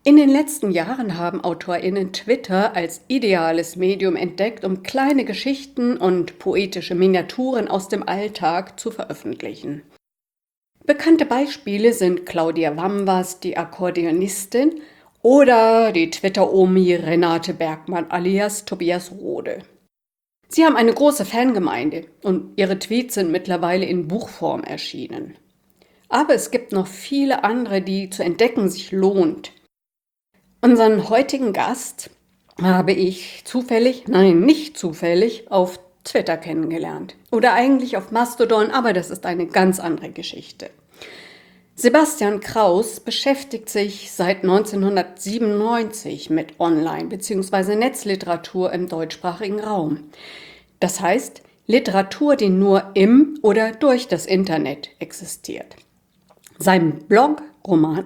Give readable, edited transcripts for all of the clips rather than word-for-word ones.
In den letzten Jahren haben AutorInnen Twitter als ideales Medium entdeckt, um kleine Geschichten und poetische Miniaturen aus dem Alltag zu veröffentlichen. Bekannte Beispiele sind Claudia Wambers, die Akkordeonistin, oder die Twitter-Omi Renate Bergmann alias Tobias Rode. Sie haben eine große Fangemeinde und ihre Tweets sind mittlerweile in Buchform erschienen. Aber es gibt noch viele andere, die zu entdecken sich lohnt. Unseren heutigen Gast habe ich nicht zufällig, auf Twitter kennengelernt. Oder eigentlich auf Mastodon, aber das ist eine ganz andere Geschichte. Sebastian Kraus beschäftigt sich seit 1997 mit Online- bzw. Netzliteratur im deutschsprachigen Raum. Das heißt, Literatur, die nur im oder durch das Internet existiert. Sein Blog-Roman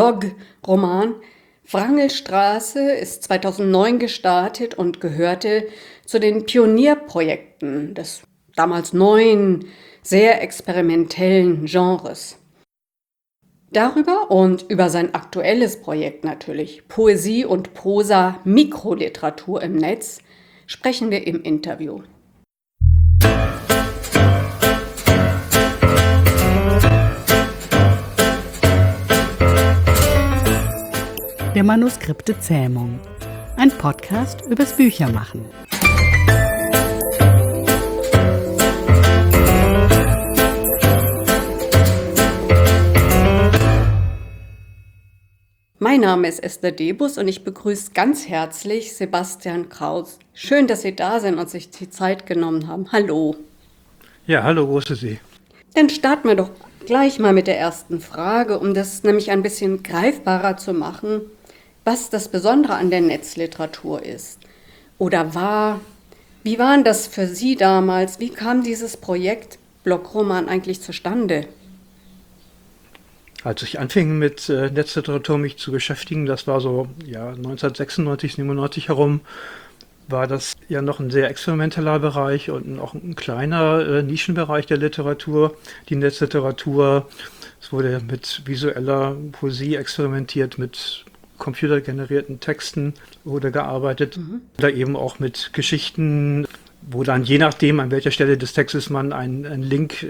Wrangelstraße ist 2009 gestartet und gehörte zu den Pionierprojekten des damals neuen, sehr experimentellen Genres. Darüber und über sein aktuelles Projekt natürlich, Poesie und Prosa Mikroliteratur im Netz, sprechen wir im Interview. Der Manuskripte Zähmung. Ein Podcast übers Büchermachen. Mein Name ist Esther Debus und ich begrüße ganz herzlich Sebastian Kraus. Schön, dass Sie da sind und sich die Zeit genommen haben. Hallo. Ja, hallo, grüße Sie. Dann starten wir doch gleich mal mit der ersten Frage, um das nämlich ein bisschen greifbarer zu machen, was das Besondere an der Netzliteratur ist oder war. Wie war denn das für Sie damals? Wie kam dieses Projekt Blogroman eigentlich zustande? Als ich anfing mit Netzliteratur mich zu beschäftigen, das war so 1996, 97 herum, war das ja noch ein sehr experimenteller Bereich und auch ein kleiner Nischenbereich der Literatur, die Netzliteratur. Es wurde mit visueller Poesie experimentiert, mit computergenerierten Texten wurde gearbeitet oder eben auch mit Geschichten, wo dann je nachdem, an welcher Stelle des Textes man einen Link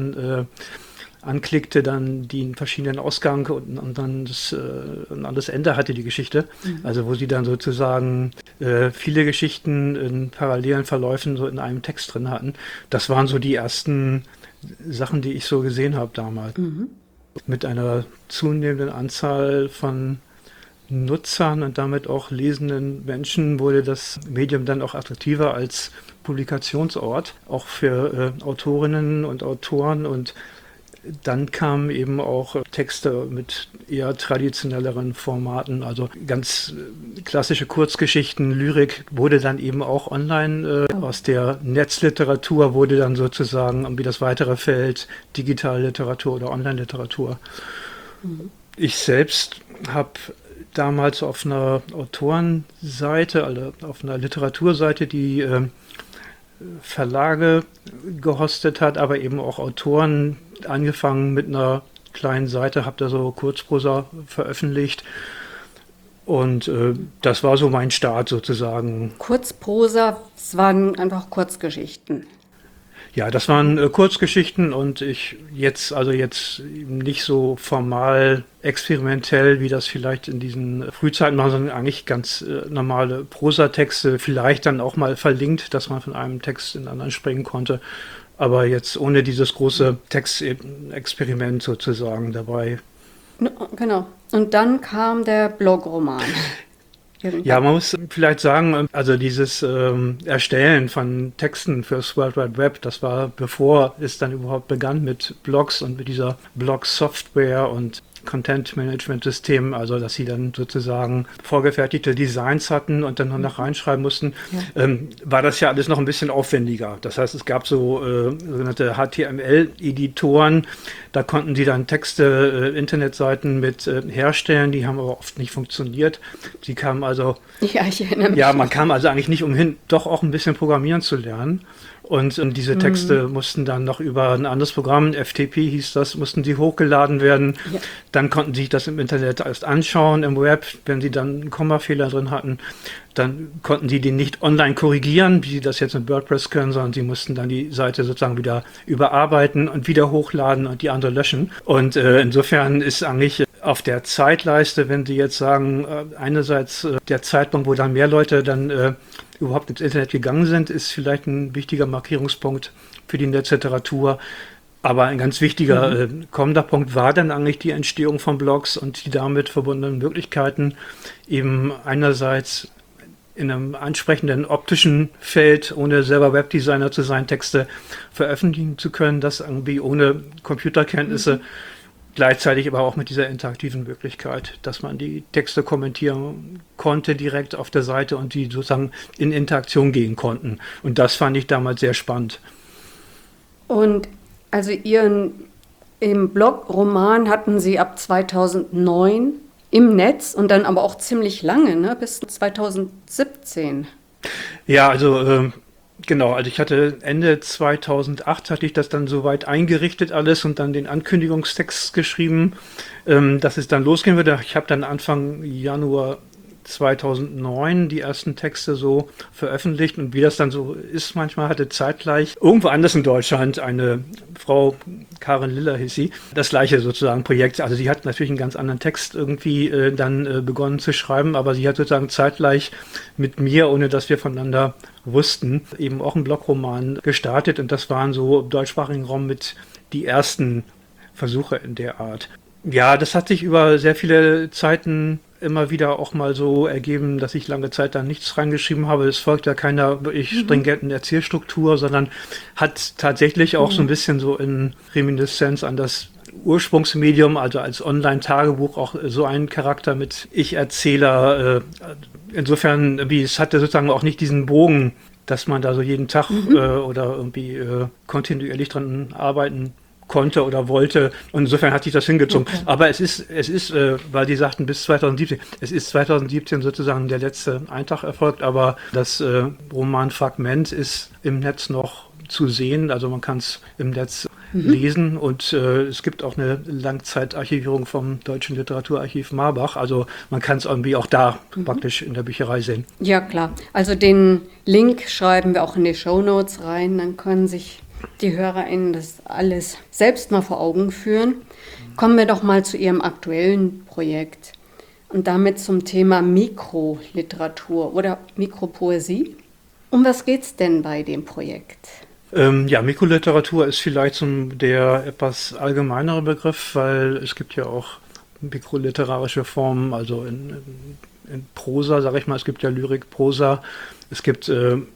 anklickte, dann den verschiedenen Ausgang und dann das Ende hatte die Geschichte. Also wo sie dann sozusagen viele Geschichten in parallelen Verläufen so in einem Text drin hatten. Das waren so die ersten Sachen, die ich so gesehen habe damals. Mit einer zunehmenden Anzahl von Nutzern und damit auch lesenden Menschen wurde das Medium dann auch attraktiver als Publikationsort, auch für Autorinnen und Autoren, und dann kamen eben auch Texte mit eher traditionelleren Formaten, also ganz klassische Kurzgeschichten, Lyrik wurde dann eben auch online. Aus der Netzliteratur wurde dann sozusagen irgendwie das weitere Feld Digitalliteratur oder Online-Literatur. Ich selbst habe damals auf einer Autorenseite, also auf einer Literaturseite, die Verlage gehostet hat, aber eben auch Autoren, angefangen mit einer kleinen Seite, habe da so Kurzprosa veröffentlicht und das war so mein Start sozusagen. Kurzprosa, es waren einfach Kurzgeschichten. Ja, das waren Kurzgeschichten und jetzt nicht so formal experimentell, wie das vielleicht in diesen Frühzeiten war, sondern eigentlich ganz normale Prosatexte, vielleicht dann auch mal verlinkt, dass man von einem Text in den anderen springen konnte, aber jetzt ohne dieses große Textexperiment sozusagen dabei. Genau. Und dann kam der Blogroman. Ja, man muss vielleicht sagen, also dieses Erstellen von Texten fürs World Wide Web, das war bevor es dann überhaupt begann mit Blogs und mit dieser Blog-Software und Content-Management-System, also dass sie dann sozusagen vorgefertigte Designs hatten und dann noch reinschreiben mussten, war das ja alles noch ein bisschen aufwendiger. Das heißt, es gab so sogenannte HTML-Editoren, da konnten sie dann Texte, Internetseiten mit herstellen, die haben aber oft nicht funktioniert. Sie kamen also, ja, ich erinnere mich. Ja, man kam also eigentlich nicht umhin, doch auch ein bisschen programmieren zu lernen. Und diese Texte mussten dann noch über ein anderes Programm, FTP hieß das, mussten die hochgeladen werden. Ja. Dann konnten sie sich das im Internet erst anschauen, im Web, wenn sie dann einen Kommafehler drin hatten. Dann konnten sie den nicht online korrigieren, wie sie das jetzt mit WordPress können, sondern sie mussten dann die Seite sozusagen wieder überarbeiten und wieder hochladen und die andere löschen. Und insofern ist eigentlich auf der Zeitleiste, wenn Sie jetzt sagen, einerseits der Zeitpunkt, wo dann mehr Leute dann überhaupt ins Internet gegangen sind, ist vielleicht ein wichtiger Markierungspunkt für die Netzliteratur. Aber ein ganz wichtiger kommender Punkt war dann eigentlich die Entstehung von Blogs und die damit verbundenen Möglichkeiten, eben einerseits in einem ansprechenden optischen Feld, ohne selber Webdesigner zu sein, Texte veröffentlichen zu können, das irgendwie ohne Computerkenntnisse, gleichzeitig aber auch mit dieser interaktiven Möglichkeit, dass man die Texte kommentieren konnte direkt auf der Seite und die sozusagen in Interaktion gehen konnten. Und das fand ich damals sehr spannend. Und also im Blog-Roman hatten Sie ab 2009 im Netz und dann aber auch ziemlich lange, ne, bis 2017. Ja, also genau, also ich hatte Ende 2008 hatte ich das dann soweit eingerichtet alles und dann den Ankündigungstext geschrieben, dass es dann losgehen würde. Ich habe dann Anfang Januar 2009 die ersten Texte so veröffentlicht und wie das dann so ist, manchmal hatte zeitgleich irgendwo anders in Deutschland eine Frau, Karin Liller hieß sie, das gleiche sozusagen Projekt. Also sie hat natürlich einen ganz anderen Text irgendwie dann begonnen zu schreiben, aber sie hat sozusagen zeitgleich mit mir, ohne dass wir voneinander wussten, eben auch einen Blogroman gestartet und das waren so im deutschsprachigen Raum mit die ersten Versuche in der Art. Ja, das hat sich über sehr viele Zeiten immer wieder auch mal so ergeben, dass ich lange Zeit da nichts reingeschrieben habe. Es folgt ja keiner wirklich stringenten Erzählstruktur, sondern hat tatsächlich auch so ein bisschen so in Reminiszenz an das Ursprungsmedium, also als Online-Tagebuch auch so einen Charakter mit Ich-Erzähler. Insofern, wie es hatte sozusagen auch nicht diesen Bogen, dass man da so jeden Tag oder irgendwie kontinuierlich dran arbeiten konnte oder wollte. Und insofern hat sich das hingezogen. Okay. Aber es ist, weil die sagten bis 2017, es ist 2017 sozusagen der letzte Eintrag erfolgt, aber das Romanfragment ist im Netz noch zu sehen. Also man kann es im Netz lesen und es gibt auch eine Langzeitarchivierung vom Deutschen Literaturarchiv Marbach. Also man kann es irgendwie auch da praktisch in der Bücherei sehen. Ja, klar. Also den Link schreiben wir auch in die Shownotes rein, dann können sich die HörerInnen das alles selbst mal vor Augen führen. Kommen wir doch mal zu Ihrem aktuellen Projekt und damit zum Thema Mikroliteratur oder Mikropoesie. Um was geht es denn bei dem Projekt? Ja, Mikroliteratur ist vielleicht der etwas allgemeinere Begriff, weil es gibt ja auch mikroliterarische Formen, also in Prosa, sage ich mal, es gibt ja Lyrik, Prosa, es gibt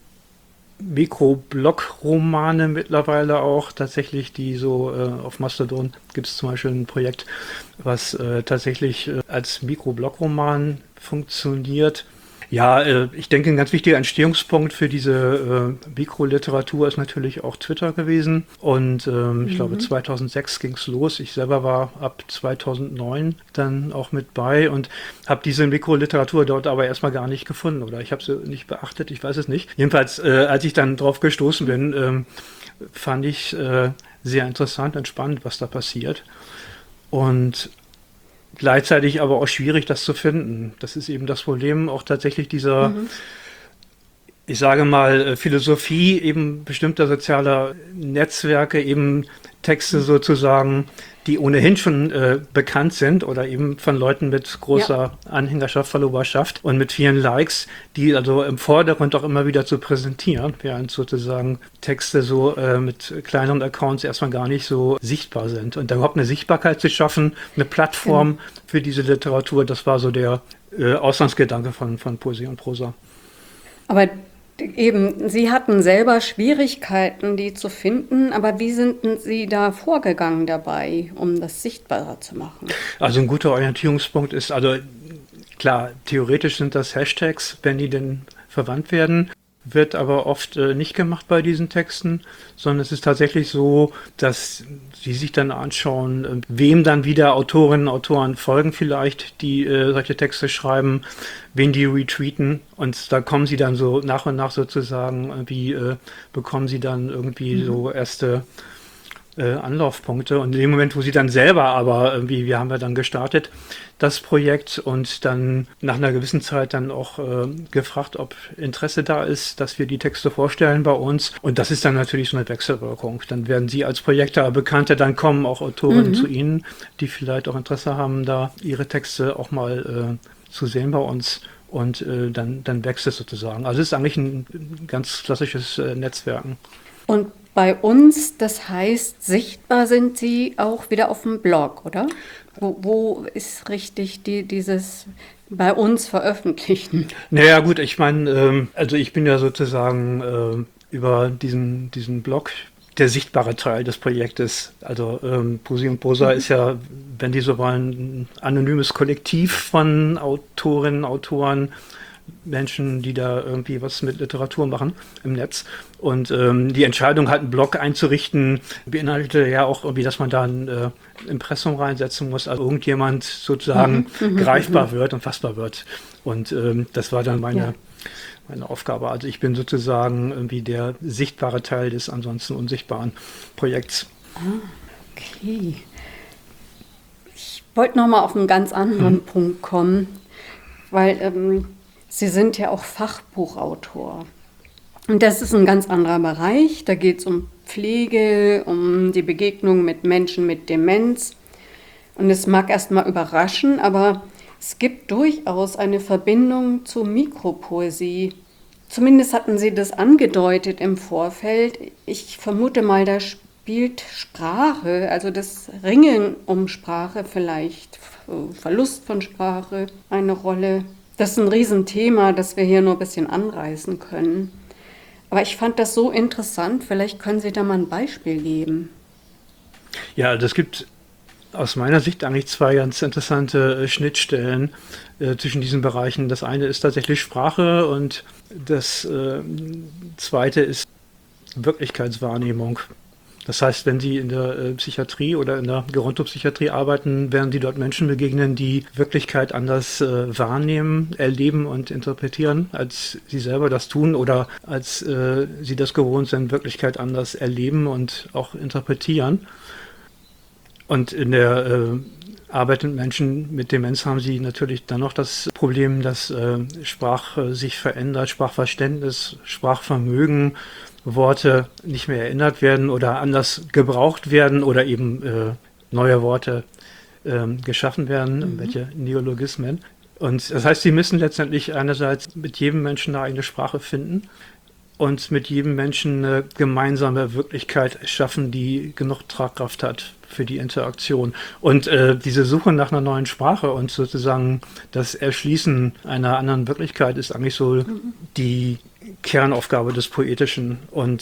Mikroblock-Romane mittlerweile auch tatsächlich, die so auf Mastodon gibt es zum Beispiel ein Projekt, was tatsächlich als Mikroblock-Roman funktioniert. Ja, ich denke, ein ganz wichtiger Entstehungspunkt für diese Mikroliteratur ist natürlich auch Twitter gewesen. Und ich glaube, 2006 ging es los. Ich selber war ab 2009 dann auch mit bei und habe diese Mikroliteratur dort aber erstmal gar nicht gefunden. Oder ich habe sie nicht beachtet, ich weiß es nicht. Jedenfalls, als ich dann drauf gestoßen bin, fand ich sehr interessant und spannend, was da passiert. Und gleichzeitig aber auch schwierig, das zu finden. Das ist eben das Problem, auch tatsächlich dieser, ich sage mal, Philosophie eben bestimmter sozialer Netzwerke, eben Texte sozusagen, die ohnehin schon bekannt sind oder eben von Leuten mit großer Anhängerschaft, Followerschaft und mit vielen Likes, die also im Vordergrund auch immer wieder zu präsentieren, während sozusagen Texte so mit kleineren Accounts erstmal gar nicht so sichtbar sind. Und da überhaupt eine Sichtbarkeit zu schaffen, eine Plattform für diese Literatur, das war so der Ausgangsgedanke von Poesie und Prosa. Aber eben, Sie hatten selber Schwierigkeiten, die zu finden, aber wie sind Sie da vorgegangen dabei, um das sichtbarer zu machen? Also ein guter Orientierungspunkt ist, also klar, theoretisch sind das Hashtags, wenn die denn verwandt werden. wird aber oft nicht gemacht bei diesen Texten, sondern es ist tatsächlich so, dass sie sich dann anschauen, wem dann wieder Autorinnen und Autoren folgen vielleicht, die solche Texte schreiben, wen die retweeten, und da kommen sie dann so nach und nach sozusagen, bekommen sie dann irgendwie so erste Anlaufpunkte, und in dem Moment, wo sie dann selber aber irgendwie, wir haben ja dann gestartet, das Projekt, und dann nach einer gewissen Zeit dann auch gefragt, ob Interesse da ist, dass wir die Texte vorstellen bei uns, und das ist dann natürlich so eine Wechselwirkung. Dann werden sie als Projekte bekannter, dann kommen auch Autorinnen zu ihnen, die vielleicht auch Interesse haben, da ihre Texte auch mal zu sehen bei uns, und dann wächst es sozusagen. Also es ist eigentlich ein ganz klassisches Netzwerken. Und bei uns, das heißt, sichtbar sind Sie auch wieder auf dem Blog, oder? Wo ist richtig dieses bei uns veröffentlichen? Naja gut, ich meine, also ich bin ja sozusagen über diesen Blog der sichtbare Teil des Projektes. Also Poesie und Prosa ist ja, wenn die so wollen, ein anonymes Kollektiv von Autorinnen, Autoren, Menschen, die da irgendwie was mit Literatur machen im Netz. Und die Entscheidung, halt einen Blog einzurichten, beinhaltete ja auch irgendwie, dass man da ein Impressum reinsetzen muss, also irgendjemand sozusagen greifbar wird und fassbar wird. Und das war dann meine Aufgabe. Also ich bin sozusagen irgendwie der sichtbare Teil des ansonsten unsichtbaren Projekts. Okay. Ich wollte noch mal auf einen ganz anderen Punkt kommen, weil Sie sind ja auch Fachbuchautor. Und das ist ein ganz anderer Bereich. Da geht es um Pflege, um die Begegnung mit Menschen mit Demenz. Und es mag erst mal überraschen, aber es gibt durchaus eine Verbindung zur Mikropoesie. Zumindest hatten Sie das angedeutet im Vorfeld. Ich vermute mal, da spielt Sprache, also das Ringen um Sprache vielleicht, Verlust von Sprache, eine Rolle. Das ist ein Riesenthema, das wir hier nur ein bisschen anreißen können. Aber ich fand das so interessant, vielleicht können Sie da mal ein Beispiel geben. Ja, das gibt aus meiner Sicht eigentlich zwei ganz interessante Schnittstellen zwischen diesen Bereichen. Das eine ist tatsächlich Sprache, und das zweite ist Wirklichkeitswahrnehmung. Das heißt, wenn Sie in der Psychiatrie oder in der Gerontopsychiatrie arbeiten, werden Sie dort Menschen begegnen, die Wirklichkeit anders wahrnehmen, erleben und interpretieren, als Sie selber das tun, oder als Sie das gewohnt sind, Wirklichkeit anders erleben und auch interpretieren. Und in der Arbeit mit Menschen mit Demenz haben Sie natürlich dann noch das Problem, dass Sprache sich verändert, Sprachverständnis, Sprachvermögen, Worte nicht mehr erinnert werden oder anders gebraucht werden oder eben neue Worte geschaffen werden, welche Neologismen. Und das heißt, Sie müssen letztendlich einerseits mit jedem Menschen eine eigene Sprache finden und mit jedem Menschen eine gemeinsame Wirklichkeit schaffen, die genug Tragkraft hat für die Interaktion. Und diese Suche nach einer neuen Sprache und sozusagen das Erschließen einer anderen Wirklichkeit ist eigentlich so die Kernaufgabe des Poetischen. Und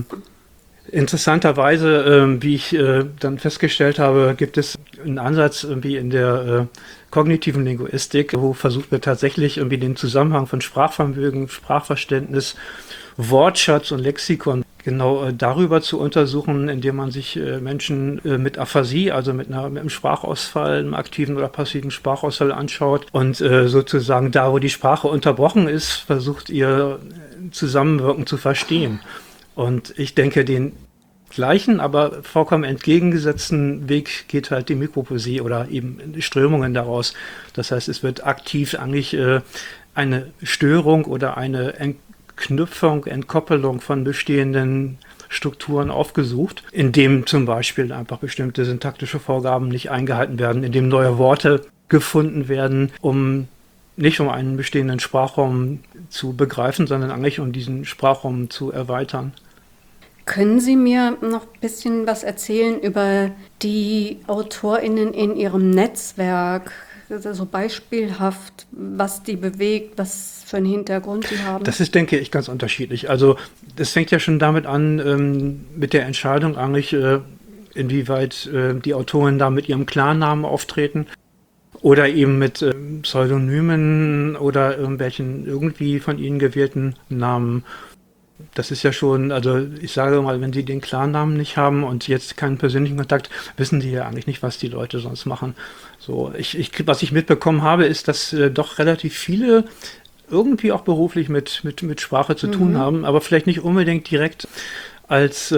interessanterweise, wie ich dann festgestellt habe, gibt es einen Ansatz irgendwie in der kognitiven Linguistik, wo versucht wird tatsächlich irgendwie den Zusammenhang von Sprachvermögen, Sprachverständnis, Wortschatz und Lexikon genau darüber zu untersuchen, indem man sich Menschen mit Aphasie, also mit einem Sprachausfall, einem aktiven oder passiven Sprachausfall anschaut und sozusagen da, wo die Sprache unterbrochen ist, versucht ihr Zusammenwirken zu verstehen. Und ich denke, den gleichen, aber vollkommen entgegengesetzten Weg geht halt die Mikropoesie oder eben Strömungen daraus. Das heißt, es wird aktiv eigentlich eine Störung oder eine Entknüpfung, Entkoppelung von bestehenden Strukturen aufgesucht, indem zum Beispiel einfach bestimmte syntaktische Vorgaben nicht eingehalten werden, indem neue Worte gefunden werden, nicht um einen bestehenden Sprachraum zu begreifen, sondern eigentlich um diesen Sprachraum zu erweitern. Können Sie mir noch ein bisschen was erzählen über die AutorInnen in Ihrem Netzwerk? So beispielhaft, was die bewegt, was für einen Hintergrund sie haben? Das ist, denke ich, ganz unterschiedlich. Also das fängt ja schon damit an, mit der Entscheidung eigentlich, inwieweit die Autoren da mit ihrem Klarnamen auftreten oder eben mit Pseudonymen oder irgendwelchen irgendwie von ihnen gewählten Namen. Das ist ja schon, also ich sage mal, wenn sie den Klarnamen nicht haben und jetzt keinen persönlichen Kontakt, wissen die ja eigentlich nicht, was die Leute sonst machen. So, was ich mitbekommen habe, ist, dass doch relativ viele irgendwie auch beruflich mit Sprache zu tun haben, aber vielleicht nicht unbedingt direkt als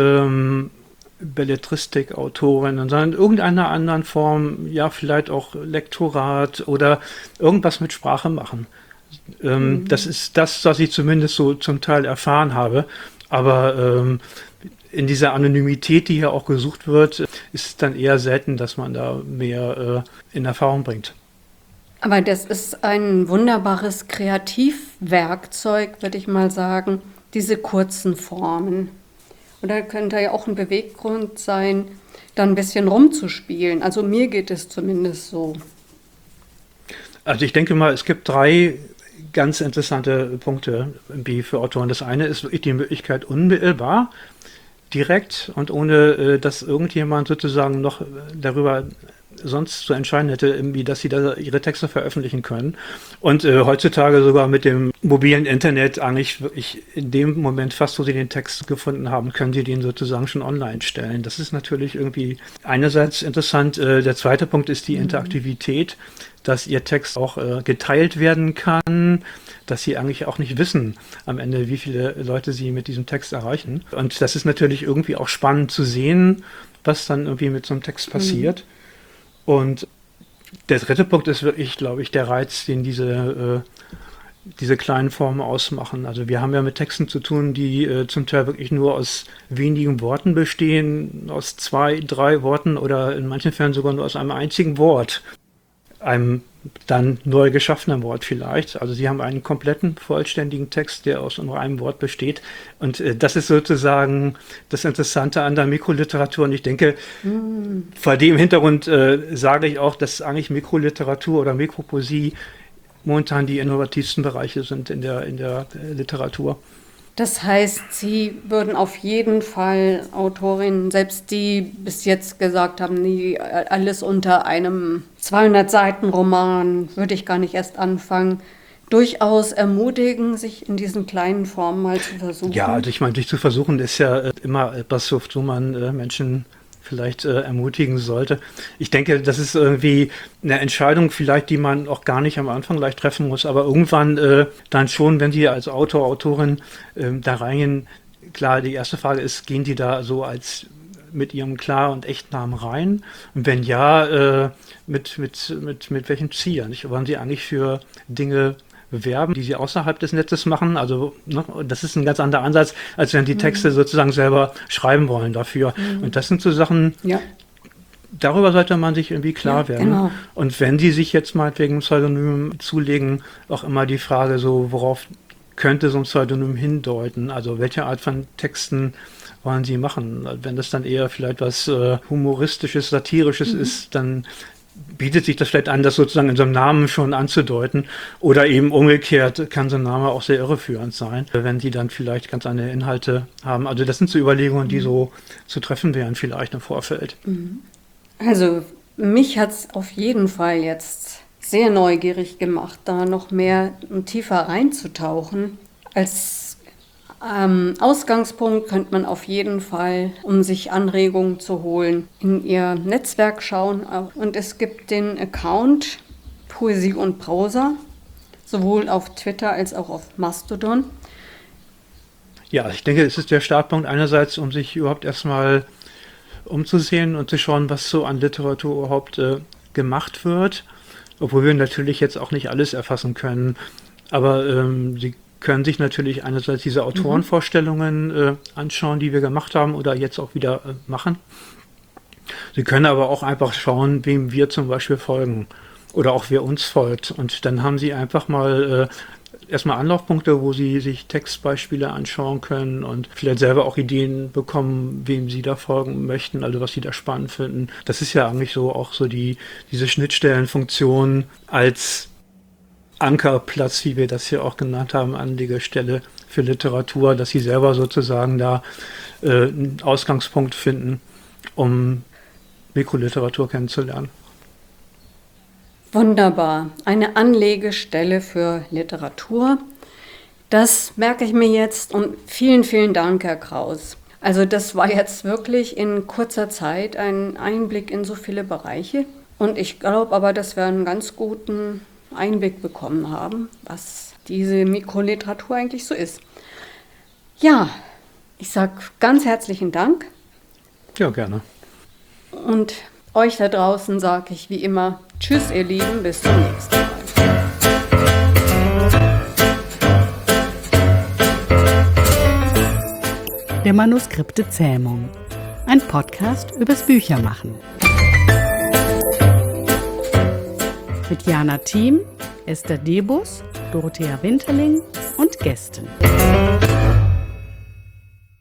Belletristik-Autorin, sondern in irgendeiner anderen Form, ja, vielleicht auch Lektorat oder irgendwas mit Sprache machen. Das ist das, was ich zumindest so zum Teil erfahren habe. Aber in dieser Anonymität, die hier auch gesucht wird, ist es dann eher selten, dass man da mehr in Erfahrung bringt. Aber das ist ein wunderbares Kreativwerkzeug, würde ich mal sagen, diese kurzen Formen. Oder könnte ja auch ein Beweggrund sein, da ein bisschen rumzuspielen. Also mir geht es zumindest so. Also ich denke mal, es gibt 3 ganz interessante Punkte wie für Autoren. Das eine ist wirklich die Möglichkeit, unmittelbar, direkt und ohne dass irgendjemand sozusagen noch darüber sonst zu entscheiden hätte, irgendwie, dass sie da ihre Texte veröffentlichen können. Und heutzutage sogar mit dem mobilen Internet eigentlich wirklich in dem Moment fast, wo sie den Text gefunden haben, können sie den sozusagen schon online stellen. Das ist natürlich irgendwie einerseits interessant. Der zweite Punkt ist die Interaktivität, dass ihr Text auch geteilt werden kann, dass sie eigentlich auch nicht wissen am Ende, wie viele Leute sie mit diesem Text erreichen. Und das ist natürlich irgendwie auch spannend zu sehen, was dann irgendwie mit so einem Text passiert. Und der dritte Punkt ist wirklich, glaube ich, der Reiz, den diese kleinen Formen ausmachen. Also wir haben ja mit Texten zu tun, die zum Teil wirklich nur aus wenigen Worten bestehen, aus 2, 3 Worten oder in manchen Fällen sogar nur aus einem einzigen Wort. Einem dann neu geschaffenen Wort vielleicht. Also sie haben einen kompletten, vollständigen Text, der aus nur einem Wort besteht. Und das ist sozusagen das Interessante an der Mikroliteratur. Und ich denke, vor dem Hintergrund sage ich auch, dass eigentlich Mikroliteratur oder Mikropoesie momentan die innovativsten Bereiche sind in der Literatur. Das heißt, Sie würden auf jeden Fall Autorinnen, selbst die bis jetzt gesagt haben, nie alles unter einem 200-Seiten-Roman, würde ich gar nicht erst anfangen, durchaus ermutigen, sich in diesen kleinen Formen mal zu versuchen. Ja, also ich meine, dich zu versuchen ist ja immer etwas, wozu man Menschen vielleicht ermutigen sollte. Ich denke, das ist irgendwie eine Entscheidung vielleicht, die man auch gar nicht am Anfang gleich treffen muss, aber irgendwann dann schon, wenn Sie als Autor, Autorin da reingehen, klar, die erste Frage ist, gehen die da so als mit ihrem Klar- und Echtnamen rein? Und wenn ja, mit welchem Ziel? Nicht? Wollen Sie eigentlich für Dinge bewerben, die sie außerhalb des Netzes machen. Also das ist ein ganz anderer Ansatz, als wenn die Texte sozusagen selber schreiben wollen dafür. Und das sind so Sachen, darüber sollte man sich irgendwie klar werden. Genau. Und wenn sie sich jetzt mal wegen Pseudonym zulegen, auch immer die Frage so, worauf könnte so ein Pseudonym hindeuten? Also welche Art von Texten wollen sie machen? Wenn das dann eher vielleicht was Humoristisches, Satirisches ist, dann bietet sich das vielleicht an, das sozusagen in so einem Namen schon anzudeuten. Oder eben umgekehrt kann so ein Name auch sehr irreführend sein, wenn die dann vielleicht ganz andere Inhalte haben. Also das sind so Überlegungen, die so zu treffen wären vielleicht im Vorfeld. Also mich hat es auf jeden Fall jetzt sehr neugierig gemacht, da noch mehr und tiefer reinzutauchen. Als Ausgangspunkt könnte man auf jeden Fall, um sich Anregungen zu holen, in ihr Netzwerk schauen. Und es gibt den Account Poesie und Prosa, sowohl auf Twitter als auch auf Mastodon. Ja, ich denke, es ist der Startpunkt einerseits, um sich überhaupt erstmal umzusehen und zu schauen, was so an Literatur überhaupt gemacht wird. Obwohl wir natürlich jetzt auch nicht alles erfassen können. Aber sie können sich natürlich einerseits diese Autorenvorstellungen anschauen, die wir gemacht haben oder jetzt auch wieder machen. Sie können aber auch einfach schauen, wem wir zum Beispiel folgen oder auch wer uns folgt. Und dann haben Sie einfach mal erstmal Anlaufpunkte, wo Sie sich Textbeispiele anschauen können und vielleicht selber auch Ideen bekommen, wem Sie da folgen möchten, also was Sie da spannend finden. Das ist ja eigentlich so auch so diese Schnittstellenfunktion als Ankerplatz, wie wir das hier auch genannt haben, Anlegestelle für Literatur, dass Sie selber sozusagen da einen Ausgangspunkt finden, um Mikroliteratur kennenzulernen. Wunderbar. Eine Anlegestelle für Literatur. Das merke ich mir jetzt und vielen, vielen Dank, Herr Kraus. Also das war jetzt wirklich in kurzer Zeit ein Einblick in so viele Bereiche. Und ich glaube aber, dass wir einen ganz guten Einblick bekommen haben, was diese Mikroliteratur eigentlich so ist. Ja, ich sage ganz herzlichen Dank. Ja, gerne. Und euch da draußen sage ich wie immer Tschüss, ihr Lieben, bis zum nächsten Mal. Der Manuskripte Zähmung. Ein Podcast übers Büchermachen. Mit Jana Thiem, Esther Debus, Dorothea Winterling und Gästen.